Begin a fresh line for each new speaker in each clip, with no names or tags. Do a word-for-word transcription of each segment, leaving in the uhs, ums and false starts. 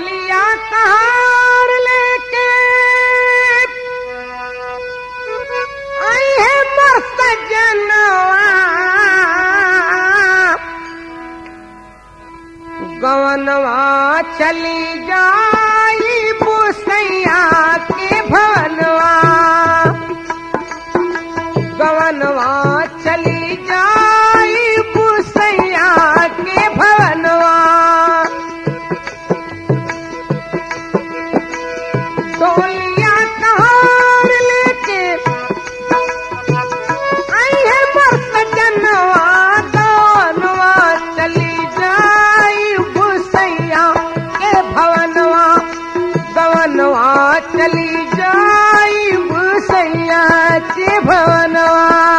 डोलिया कहार लेके आई है मस्त जनवा गवनवा चली जाई बुसैया के भवनवा गवनवा चली जाई बुसैया के भवनवा डोलिया कहार लेके आई है मस्त जनवा गवनवा चली जाई बुसैया के भवनवा गवनवा चली जाई बुसैया के भवनवा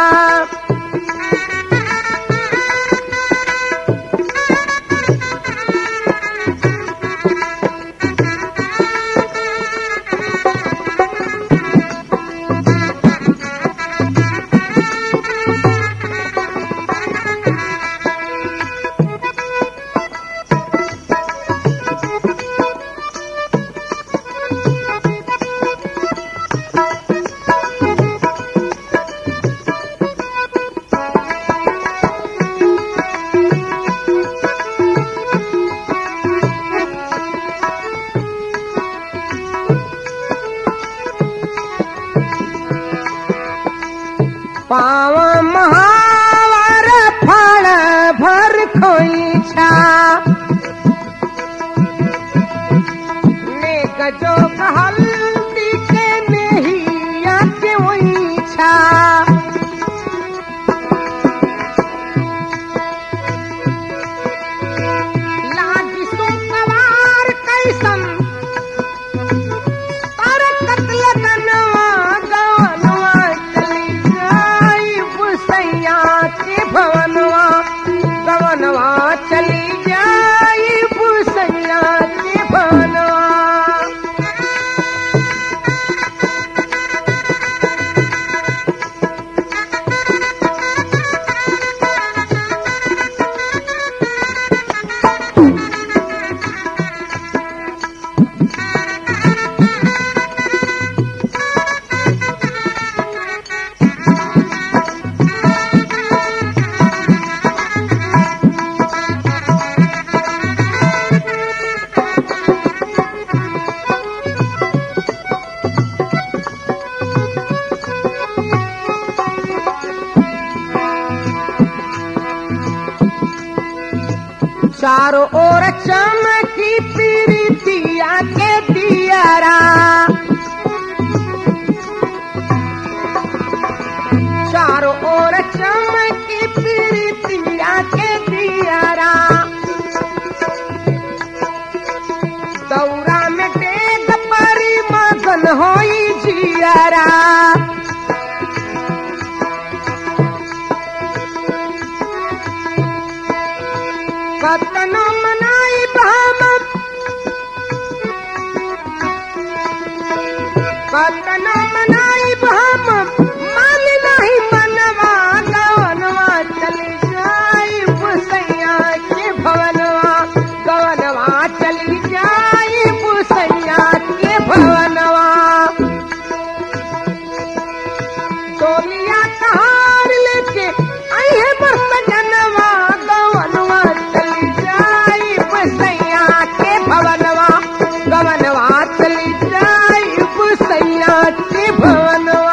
पाव महावर फल भर खोइछा नेक जो हल्दी के नेहिया के ओइछा लागी सुकवार कैसन तर कत्ल गनवा गवनवा चली जाई बुसैया के भवनवा गवनवा चली जाई बुसैया के भवनवा चारों ओर चमकी पीरितिया के दियारा चारों ओर चमकी पीरितिया के दियारा दौरा में डेग परी मगन होई जियारा कतनो मनाई हम कतनो मनाई हम मान नहीं मनवा गवनवा चली जाई बुसैया के भवनवा गवनवा चली जाई बुसैया के भवनवा डोलिया कहार लेके आई है मस्त जनवा गवनवा चली जाई बुसैया के भवनवा गवनवा चली जाई बुसैया के भवनवा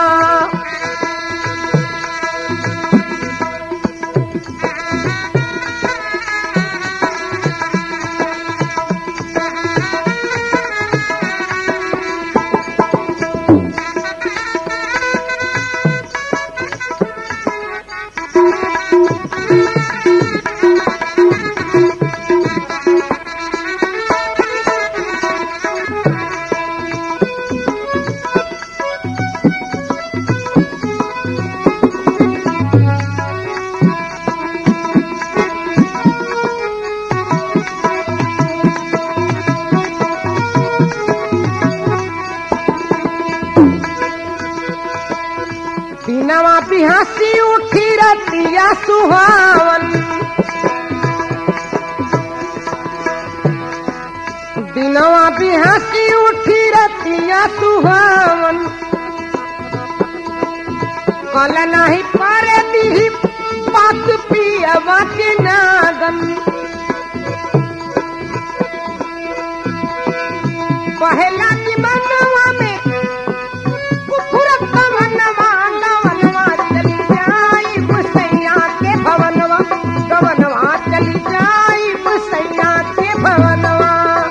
दिनवा भी हंसी उठी रतिया सुहावन दिनवा भी हंसी उठी रतिया सुहावन कल नहीं पारे दी बात पियवा के नागन पहला की मनवा में कुफुरत कवनवा गवनवा चली जाई मुसैया के भवनवा गवनवा चली जाई मुसैया के भवनवा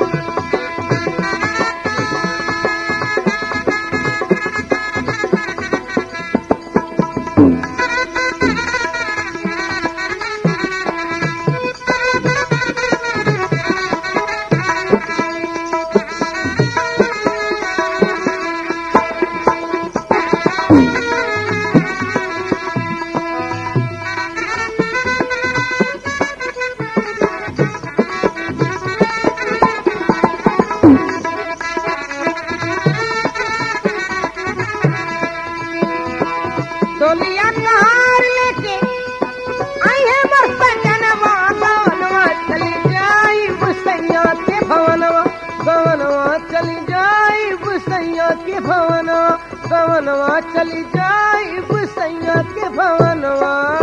डोलिया कहार लेके आई है मस्तनवा गवनवा चली जाई मुसैया के भवनवा गवनवा चली जाई मुसैया के भवनवा गवनवा चली जाई मुसैया के भवनवा